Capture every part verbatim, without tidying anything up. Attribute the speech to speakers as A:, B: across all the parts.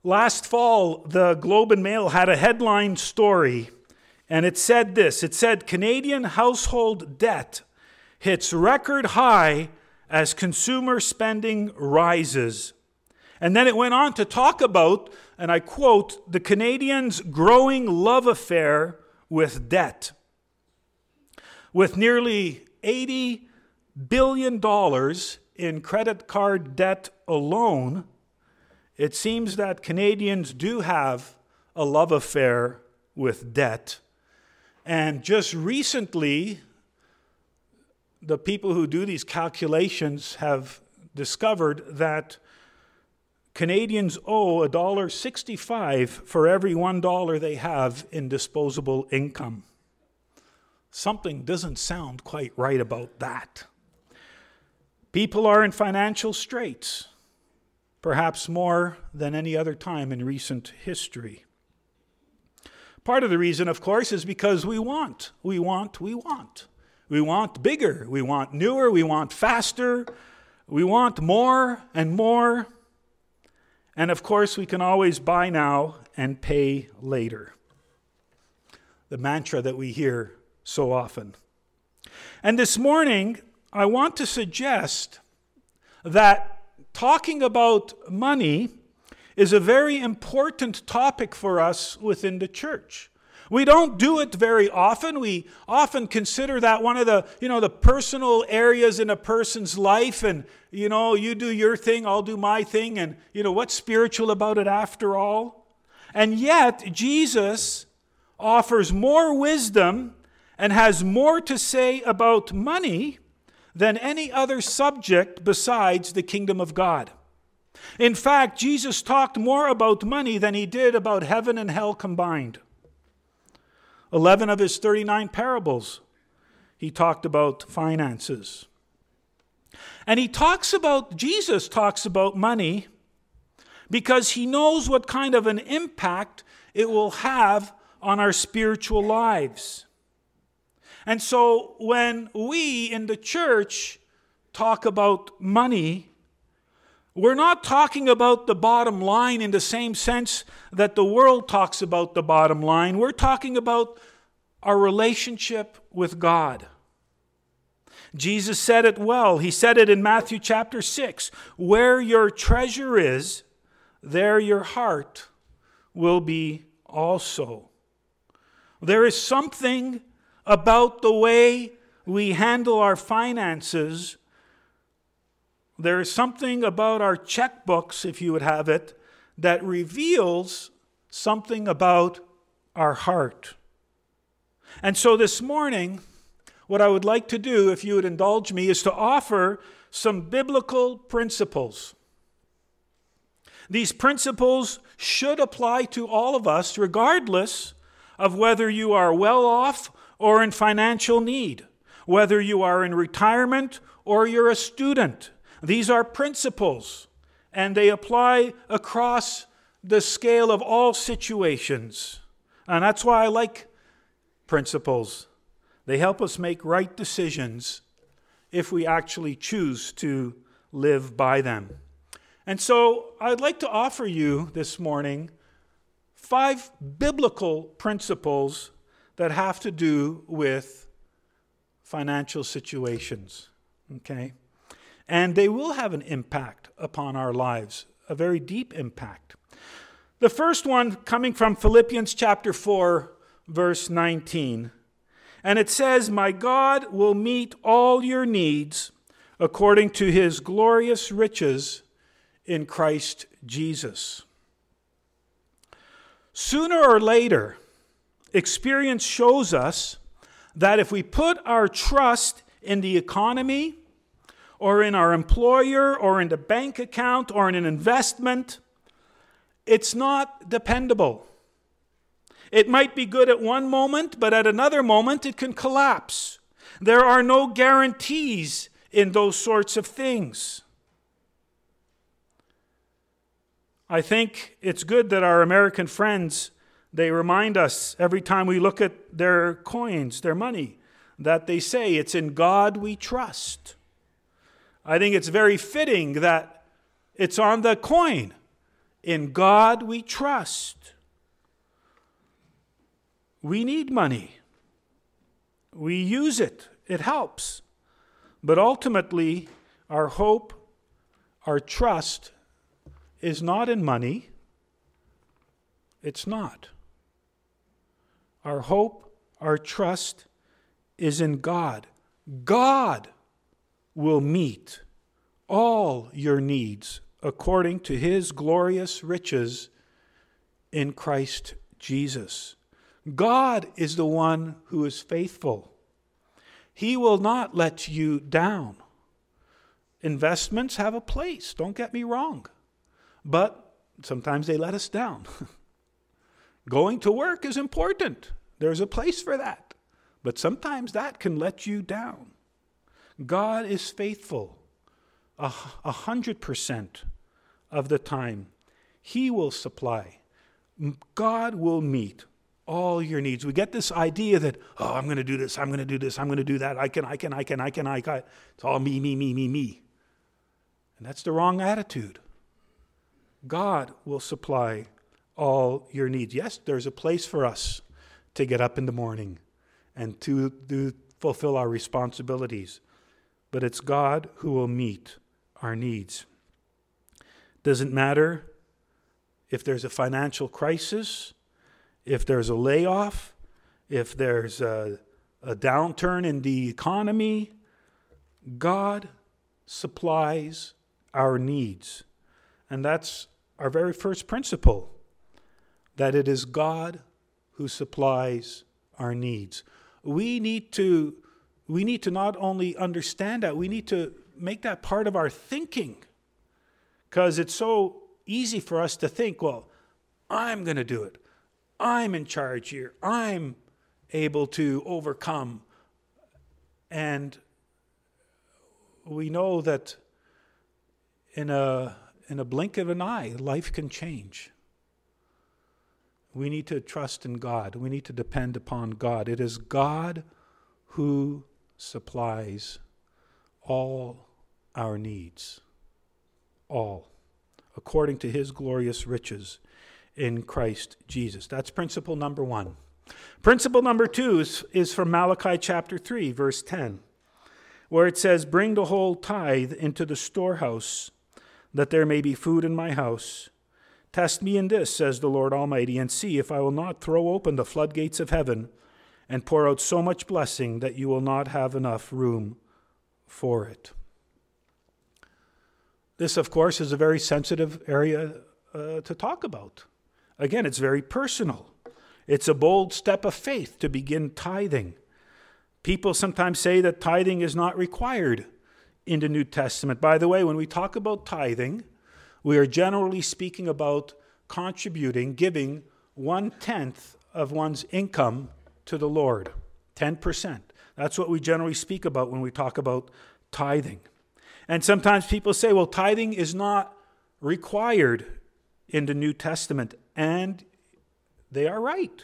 A: Last fall, the Globe and Mail had a headline story, and it said this. It said, Canadian household debt hits record high as consumer spending rises. And then it went on to talk about, and I quote, the Canadians' growing love affair with debt. With nearly eighty billion dollars in credit card debt alone, it seems that Canadians do have a love affair with debt. And just recently, the people who do these calculations have discovered that Canadians owe one dollar sixty-five for every one dollar they have in disposable income. Something doesn't sound quite right about that. People are in financial straits, perhaps more than any other time in recent history. Part of the reason, of course, is because we want, we want, we want. We want bigger, we want newer, we want faster, we want more and more. And of course, we can always buy now and pay later. The mantra that we hear so often. And this morning, I want to suggest that talking about money is a very important topic for us within the church. We don't do it very often. We often consider that one of the, you know, the personal areas in a person's life, and, you know, you do your thing, I'll do my thing, and, you know, what's spiritual about it after all? And yet, Jesus offers more wisdom and has more to say about money than any other subject besides the kingdom of God. In fact, Jesus talked more about money than he did about heaven and hell combined. Eleven of his thirty-nine parables, he talked about finances. And he talks about, Jesus talks about money because he knows what kind of an impact it will have on our spiritual lives. And so when we in the church talk about money, we're not talking about the bottom line in the same sense that the world talks about the bottom line. We're talking about our relationship with God. Jesus said it well. He said it in Matthew chapter six. Where your treasure is, there your heart will be also. There is something about the way we handle our finances. There is something about our checkbooks, if you would have it, that reveals something about our heart. And so this morning, what I would like to do, if you would indulge me, is to offer some biblical principles. These principles should apply to all of us, regardless of whether you are well off or in financial need, whether you are in retirement or you're a student. These are principles, and they apply across the scale of all situations. And that's why I like principles. They help us make right decisions if we actually choose to live by them. And so I'd like to offer you this morning five biblical principles that have to do with financial situations, okay? And they will have an impact upon our lives, a very deep impact. The first one coming from Philippians chapter four, verse nineteen. And it says, "My God will meet all your needs according to his glorious riches in Christ Jesus." Sooner or later, experience shows us that if we put our trust in the economy, or in our employer, or in the bank account, or in an investment, it's not dependable. It might be good at one moment, but at another moment it can collapse. There are no guarantees in those sorts of things. I think it's good that our American friends, they remind us every time we look at their coins, their money, that they say, "It's in God we trust." I think it's very fitting that it's on the coin. In God we trust. We need money. We use it. It helps. But ultimately, our hope, our trust is not in money. It's not. Our hope, our trust is in God. God will meet all your needs according to his glorious riches in Christ Jesus. God is the one who is faithful. He will not let you down. Investments have a place, don't get me wrong. But sometimes they let us down. Going to work is important. There's a place for that. But sometimes that can let you down. God is faithful a, a hundred percent of the time. He will supply. God will meet all your needs. We get this idea that, oh, I'm going to do this, I'm going to do this, I'm going to do that. I can, I can, I can, I can, I can. It's all me, me, me, me, me. And that's the wrong attitude. God will supply all your needs. Yes, there's a place for us to get up in the morning and to do, fulfill our responsibilities. But it's God who will meet our needs. Doesn't matter if there's a financial crisis, if there's a layoff, if there's a, a downturn in the economy, God supplies our needs. And that's our very first principle, that it is God who supplies our needs. We need to, we need to not only understand that, we need to make that part of our thinking. Because it's so easy for us to think, well, I'm going to do it. I'm in charge here. I'm able to overcome. And we know that in a in a blink of an eye, life can change. We need to trust in God. We need to depend upon God. It is God who supplies all our needs. All. According to his glorious riches in Christ Jesus. That's principle number one. Principle number two is, is from Malachi chapter three, verse ten, where it says, bring the whole tithe into the storehouse, that there may be food in my house. Test me in this, says the Lord Almighty, and see if I will not throw open the floodgates of heaven and pour out so much blessing that you will not have enough room for it. This, of course, is a very sensitive area uh, to talk about. Again, it's very personal. It's a bold step of faith to begin tithing. People sometimes say that tithing is not required in the New Testament. By the way, when we talk about tithing, we are generally speaking about contributing, giving one-tenth of one's income to the Lord, ten percent. That's what we generally speak about when we talk about tithing. And sometimes people say, well, tithing is not required in the New Testament, and they are right.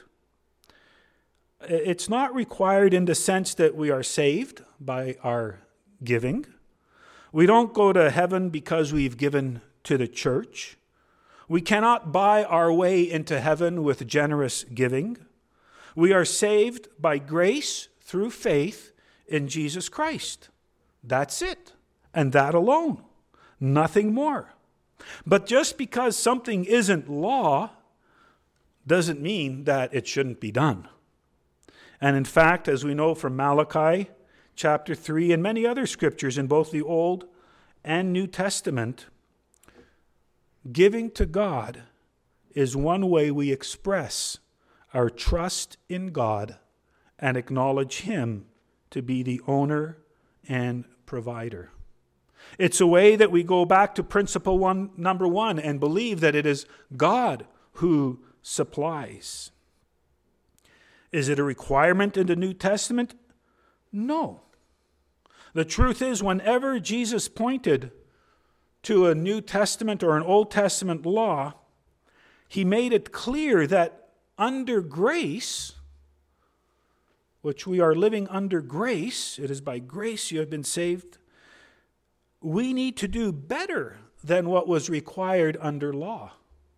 A: It's not required in the sense that we are saved by our giving. We don't go to heaven because we've given to the church. We cannot buy our way into heaven with generous giving. We are saved by grace through faith in Jesus Christ. That's it. And that alone. Nothing more. But just because something isn't law doesn't mean that it shouldn't be done. And in fact, as we know from Malachi chapter three and many other scriptures in both the Old and New Testament, giving to God is one way we express our trust in God and acknowledge him to be the owner and provider. It's a way that we go back to principle one, number one, and believe that it is God who supplies. Is it a requirement in the New Testament? No. The truth is, whenever Jesus pointed to a New Testament or an Old Testament law, he made it clear that under grace, which we are living under grace, it is by grace you have been saved, we need to do better than what was required under law.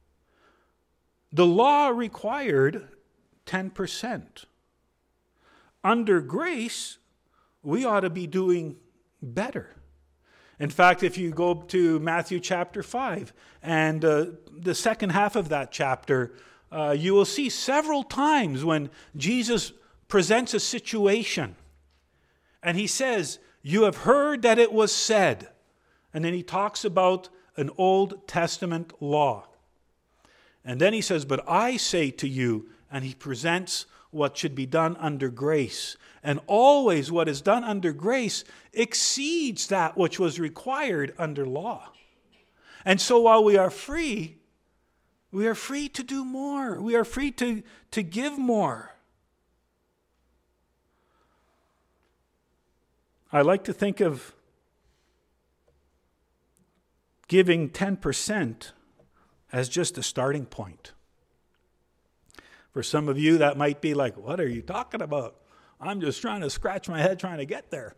A: The law required ten percent. Under grace, we ought to be doing better. In fact, if you go to Matthew chapter five and uh, the second half of that chapter, uh, you will see several times when Jesus presents a situation and he says, "You have heard that it was said." And then he talks about an Old Testament law. And then he says, "But I say to you," and he presents what should be done under grace. And always what is done under grace exceeds that which was required under law. And so while we are free, we are free to do more. We are free to, to give more. I like to think of giving ten percent as just a starting point. For some of you, that might be like, "What are you talking about? I'm just trying to scratch my head trying to get there."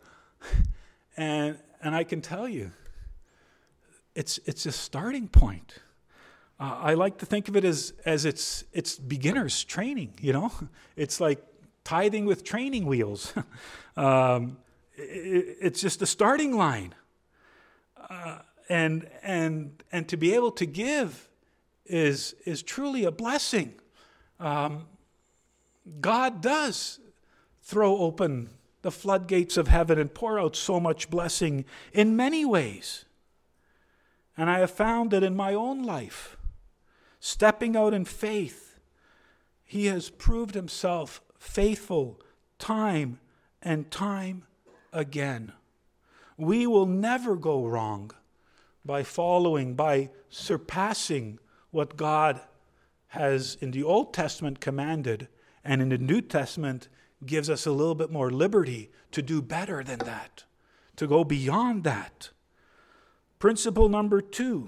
A: and and I can tell you, it's it's a starting point. Uh, I like to think of it as as it's it's beginner's training. You know, it's like tithing with training wheels. um, it, it's just a starting line, uh, and and and to be able to give is is truly a blessing. Um, God does throw open the floodgates of heaven and pour out so much blessing in many ways. And I have found that in my own life, stepping out in faith, He has proved Himself faithful time and time again. We will never go wrong by following, by surpassing what God has in the Old Testament commanded, and in the New Testament gives us a little bit more liberty to do better than that, to go beyond that. Principle number two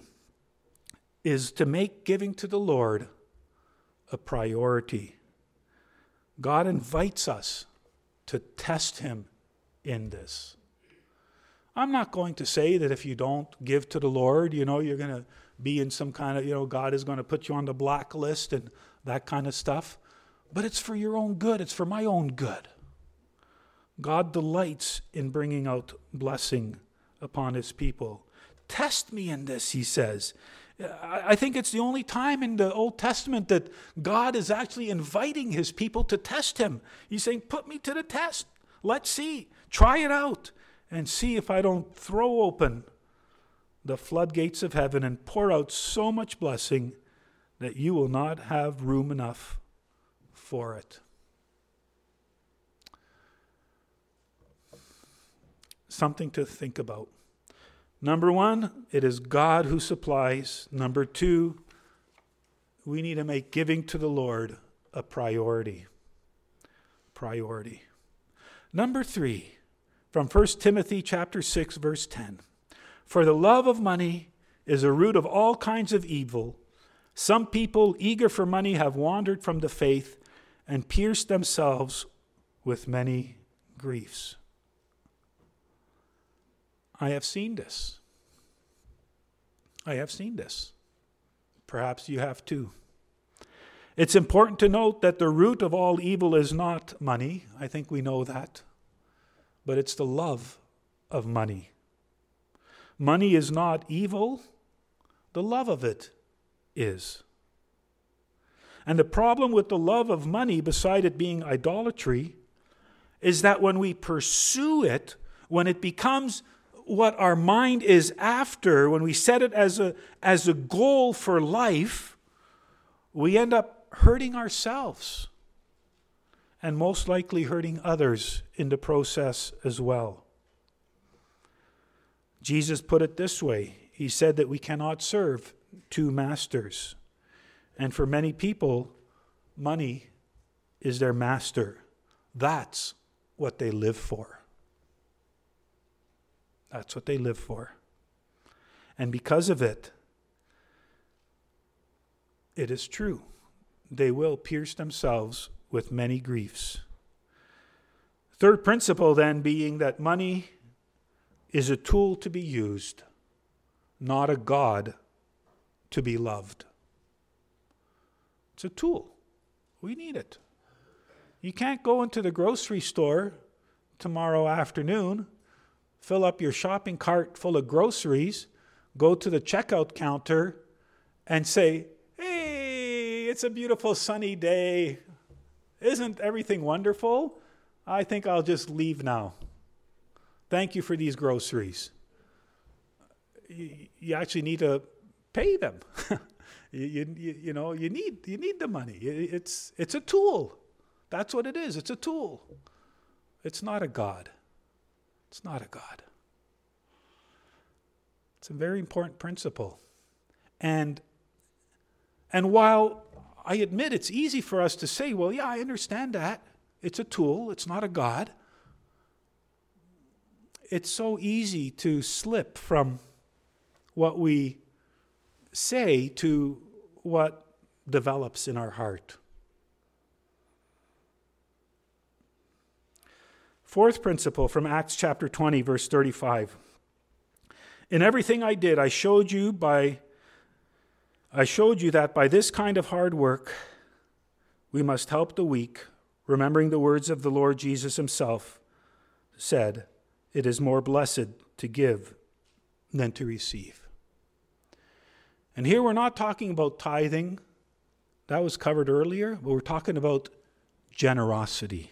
A: is to make giving to the Lord a priority. God invites us to test Him in this. I'm not going to say that if you don't give to the Lord, you know, you're going to be in some kind of, you know, God is going to put you on the blacklist and that kind of stuff. But it's for your own good. It's for my own good. God delights in bringing out blessing upon His people. Test me in this, He says. I think it's the only time in the Old Testament that God is actually inviting His people to test Him. He's saying, put me to the test. Let's see. Try it out and see if I don't throw open the floodgates of heaven and pour out so much blessing that you will not have room enough for it. Something to think about. Number one, it is God who supplies. Number two, we need to make giving to the Lord a priority. Priority. Number three, from First Timothy chapter six, verse ten. For the love of money is a root of all kinds of evil. Some people eager for money have wandered from the faith and pierced themselves with many griefs. I have seen this. I have seen this. Perhaps you have too. It's important to note that the root of all evil is not money. I think we know that. But it's the love of money. Money is not evil. The love of it is. And the problem with the love of money, beside it being idolatry, is that when we pursue it, when it becomes what our mind is after, when we set it as a, as a goal for life, we end up hurting ourselves and most likely hurting others in the process as well. Jesus put it this way. He said that we cannot serve two masters. And for many people, money is their master. That's what they live for. That's what they live for. And because of it, it is true. They will pierce themselves with many griefs. Third principle then being that money is a tool to be used, not a God to be loved. It's It's a tool. We need it. You can't go into the grocery store tomorrow afternoon, fill up your shopping cart full of groceries, go to the checkout counter and say, hey, it's a beautiful sunny day. Isn't everything wonderful? I think I'll just leave now. Thank you for these groceries. You, you actually need to pay them. you, you, you know, you need you need the money. It's it's a tool. That's what it is. It's a tool. It's not a God. It's not a God. It's a very important principle. And and while I admit it's easy for us to say, well, yeah, I understand that. It's a tool. It's not a God. It's so easy to slip from what we say to what develops in our heart. Fourth principle from Acts chapter twenty, verse thirty-five. In everything I did, I showed you by I showed you that by this kind of hard work we must help the weak, remembering the words of the Lord Jesus himself said, it is more blessed to give than to receive. And here we're not talking about tithing. That was covered earlier, but we're talking about generosity.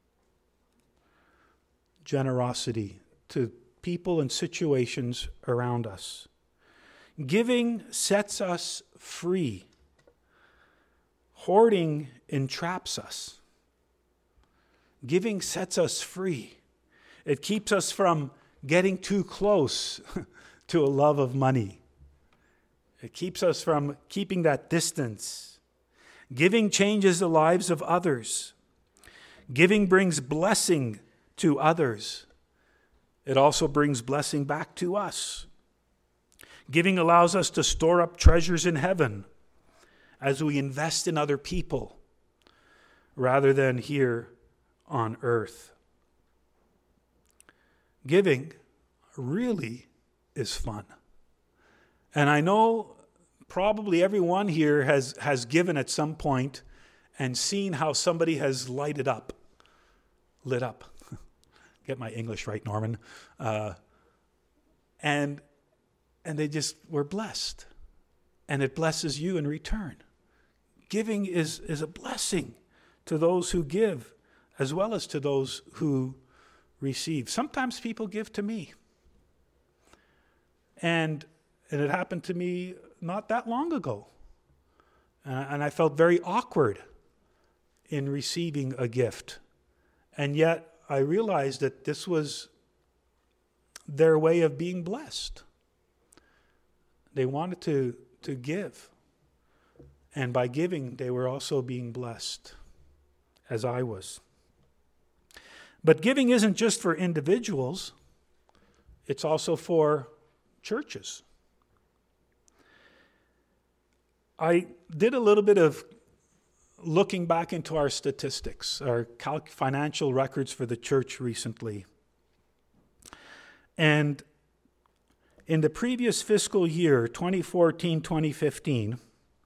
A: Generosity to people and situations around us. Giving sets us free. Hoarding entraps us. Giving sets us free. It keeps us from getting too close to a love of money. It keeps us from keeping that distance. Giving changes the lives of others. Giving brings blessing to others. It also brings blessing back to us. Giving allows us to store up treasures in heaven as we invest in other people rather than here on earth. Giving really is fun. And I know probably everyone here has, has given at some point and seen how somebody has lighted up, lit up. Get my English right, Norman. Uh, and and they just were blessed. And it blesses you in return. Giving is, is a blessing to those who give as well as to those who receive. Sometimes people give to me. And, and it happened to me not that long ago. Uh, and I felt very awkward in receiving a gift. And yet I realized that this was their way of being blessed. They wanted to, to give. And by giving, they were also being blessed, as I was. But giving isn't just for individuals. It's also for churches. I did a little bit of looking back into our statistics, our cal- financial records for the church recently. And in the previous fiscal year, twenty fourteen twenty fifteen,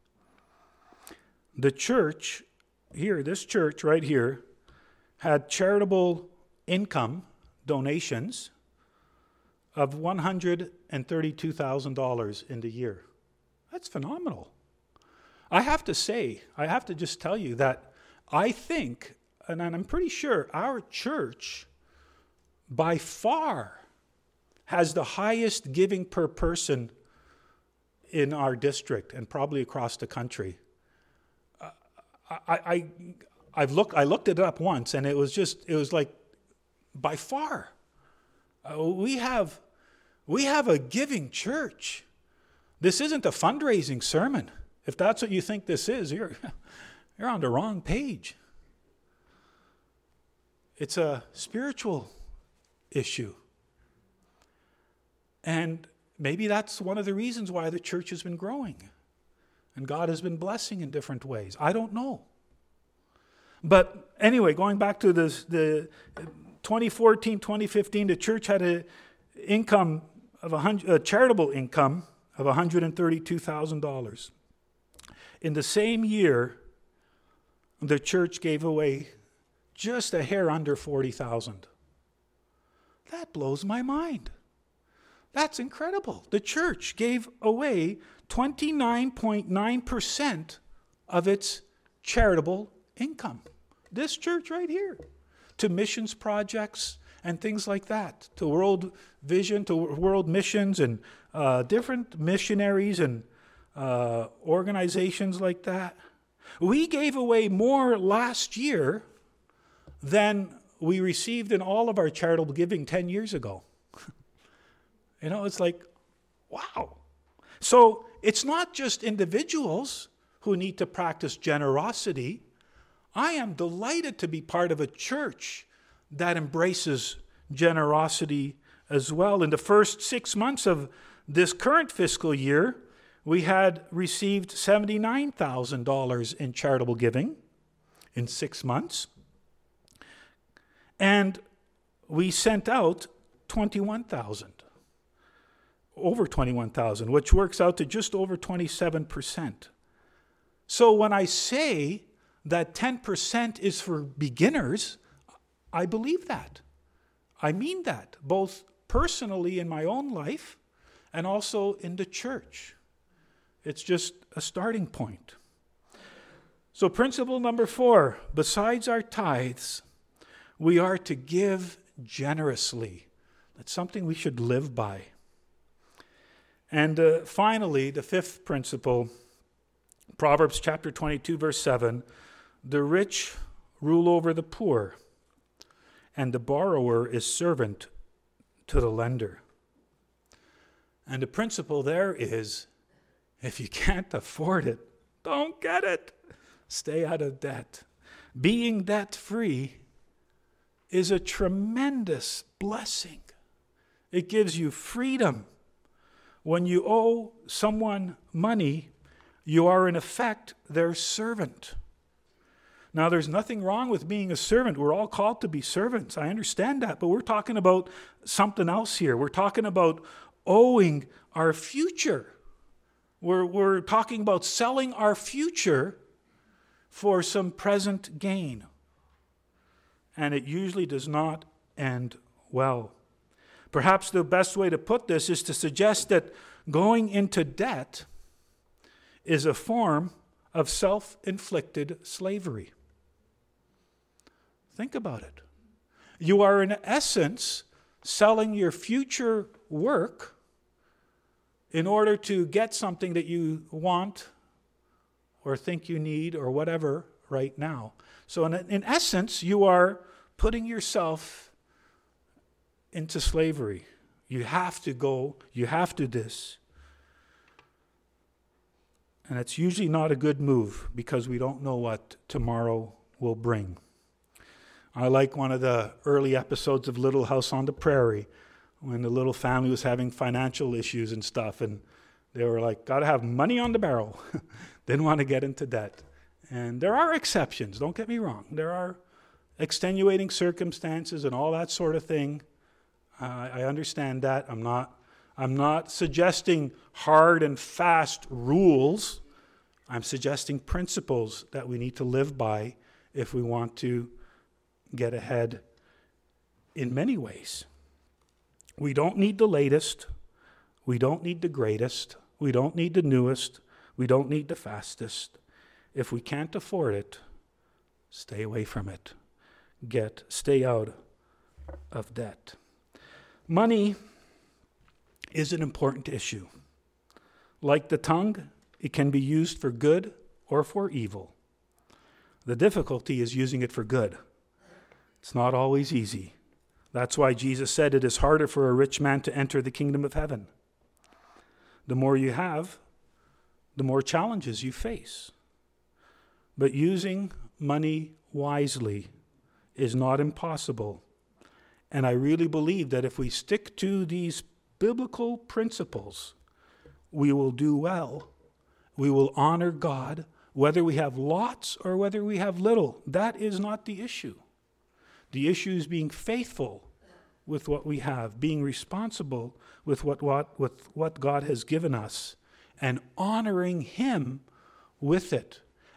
A: the church, here, this church right here, had charitable income donations of one hundred thirty-two thousand dollars in the year. That's phenomenal. I have to say, I have to just tell you that I think, and I'm pretty sure, our church by far has the highest giving per person in our district and probably across the country. Uh, I, I, I've looked, I looked it up once, and it was just, it was like, by far. Uh, we have, we have a giving church. This isn't a fundraising sermon. If that's what you think this is, you're, you're on the wrong page. It's a spiritual issue. And maybe that's one of the reasons why the church has been growing. And God has been blessing in different ways. I don't know. But anyway, going back to this, the twenty fourteen twenty fifteen, the church had a income of a, hundred, a charitable income of one hundred thirty-two thousand dollars. In the same year, the church gave away just a hair under forty thousand. That blows my mind. That's incredible. The church gave away twenty-nine point nine percent of its charitable income. This church right here, to missions projects and things like that, to World Vision, to World Missions, and uh, different missionaries and uh, organizations like that. We gave away more last year than we received in all of our charitable giving ten years ago. You know, it's like, wow. So it's not just individuals who need to practice generosity. I am delighted to be part of a church that embraces generosity as well. In the first six months of this current fiscal year, we had received seventy-nine thousand dollars in charitable giving in six months. And we sent out twenty-one thousand, over twenty-one thousand, which works out to just over twenty-seven percent. So when I say that ten percent is for beginners, I believe that. I mean that, both personally in my own life and also in the church. It's just a starting point. So principle number four, besides our tithes, we are to give generously. That's something we should live by. And uh, finally, the fifth principle, Proverbs chapter twenty-two, verse seven, the rich rule over the poor, and the borrower is servant to the lender. And the principle there is, if you can't afford it, don't get it. Stay out of debt. Being debt-free is a tremendous blessing. It gives you freedom. When you owe someone money, you are in effect their servant. Now, there's nothing wrong with being a servant. We're all called to be servants. I understand that. But we're talking about something else here. We're talking about owing our future. We're, we're talking about selling our future for some present gain. And it usually does not end well. Perhaps the best way to put this is to suggest that going into debt is a form of self-inflicted slavery. Think about it. You are, in essence, selling your future work in order to get something that you want or think you need or whatever right now. So in, in essence, you are putting yourself into slavery. You have to go, you have to this. And it's usually not a good move because we don't know what tomorrow will bring. I like one of the early episodes of Little House on the Prairie when the little family was having financial issues and stuff, and they were like, got to have money on the barrel. Didn't want to get into debt. And there are exceptions, don't get me wrong. There are extenuating circumstances and all that sort of thing. Uh, I understand that. I'm not, I'm not suggesting hard and fast rules. I'm suggesting principles that we need to live by if we want to get ahead in many ways. We don't need the latest. We don't need the greatest. We don't need the newest. We don't need the fastest. If we can't afford it, stay away from it. Get, stay out of debt. Money is an important issue. Like the tongue, it can be used for good or for evil. The difficulty is using it for good. It's not always easy. That's why Jesus said it is harder for a rich man to enter the kingdom of heaven. The more you have, the more challenges you face. But using money wisely is not impossible. And I really believe that if we stick to these biblical principles, we will do well. We will honor God, whether we have lots or whether we have little. That is not the issue. The issue is being faithful with what we have, being responsible with what, what, with what God has given us, and honoring Him with it.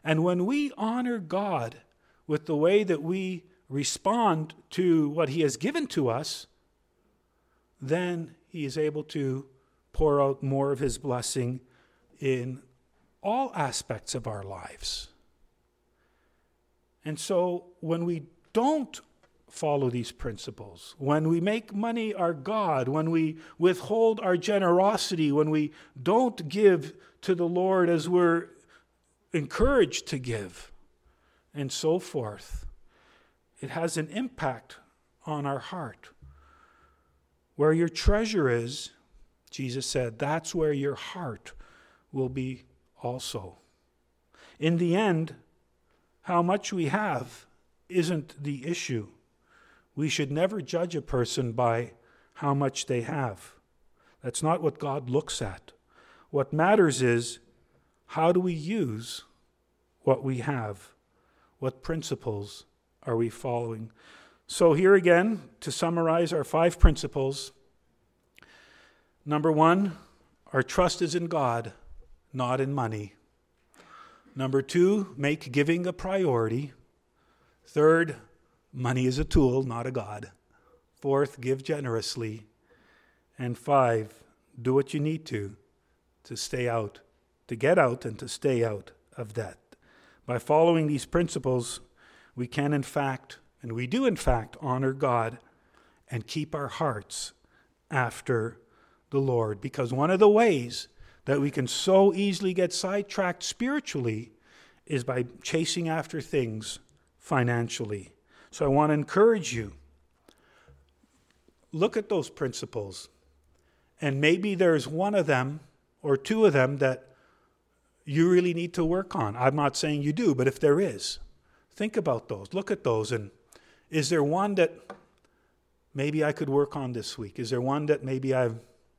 A: And when we honor God with the way that we respond to what he has given to us, then he is able to pour out more of his blessing in all aspects of our lives. And so when we don't follow these principles, when we make money our God, when we withhold our generosity, when we don't give to the Lord as we're encouraged to give, and so forth, it has an impact on our heart. Where your treasure is, Jesus said, that's where your heart will be also. In the end, how much we have isn't the issue. We should never judge a person by how much they have. That's not what God looks at. What matters is, how do we use what we have? What principles are we following? So here again, to summarize our five principles. Number one, our trust is in God, not in money. Number two, make giving a priority. Third, money is a tool, not a God. Fourth, give generously. And five, do what you need to, to stay out, to get out and to stay out of debt. By following these principles, we can in fact, and we do in fact, honor God and keep our hearts after the Lord. Because one of the ways that we can so easily get sidetracked spiritually is by chasing after things financially. So I want to encourage you, look at those principles, and maybe there's one of them or two of them that you really need to work on. I'm not saying you do, but if there is, think about those. Look at those. And is there one that maybe I could work on this week? Is there one that maybe I've,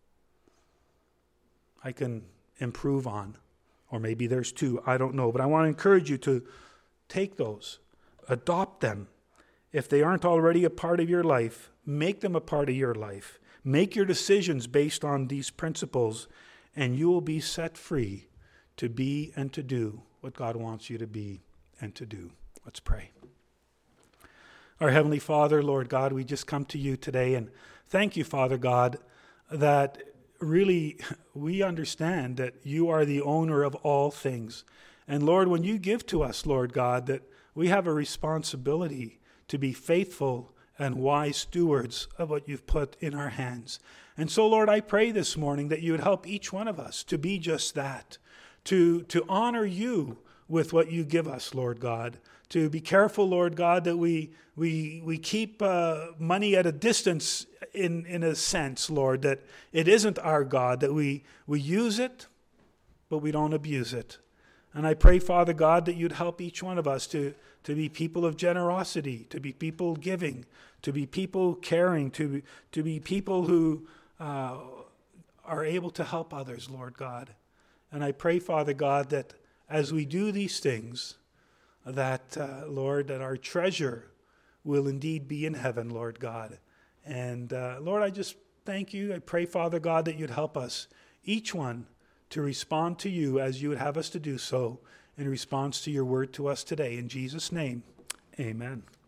A: I can improve on? Or maybe there's two. I don't know. But I want to encourage you to take those, adopt them. If they aren't already a part of your life, make them a part of your life. Make your decisions based on these principles, and you will be set free to be and to do what God wants you to be and to do. Let's pray. Our Heavenly Father, Lord God, we just come to you today and thank you, Father God, that really we understand that you are the owner of all things. And Lord, when you give to us, Lord God, that we have a responsibility to be faithful and wise stewards of what you've put in our hands. And so, Lord, I pray this morning that you would help each one of us to be just that, to, to honor you with what you give us, Lord God, to be careful, Lord God, that we we we keep uh, money at a distance in, in a sense, Lord, that it isn't our God, that we, we use it, but we don't abuse it. And I pray, Father God, that you'd help each one of us to, to be people of generosity, to be people giving, to be people caring, to, to be people who uh, are able to help others, Lord God. And I pray, Father God, that as we do these things, that, uh, Lord, that our treasure will indeed be in heaven, Lord God. And, uh, Lord, I just thank you. I pray, Father God, that you'd help us, each one, to respond to you as you would have us to do so in response to your word to us today. In Jesus' name, amen.